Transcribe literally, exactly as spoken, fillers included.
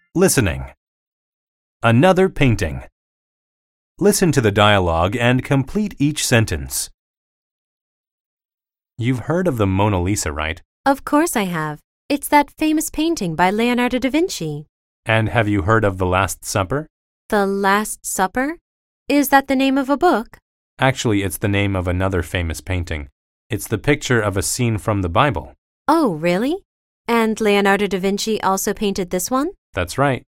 Listening. Another painting. Listen to the dialogue and complete each sentence. You've heard of the Mona Lisa, right? Of course I have. It's that famous painting by Leonardo da Vinci. And have you heard of The Last Supper? The Last Supper? Is that the name of a book? Actually, it's the name of another famous painting. It's the picture of a scene from the Bible. Oh, really? And Leonardo da Vinci also painted this one? That's right.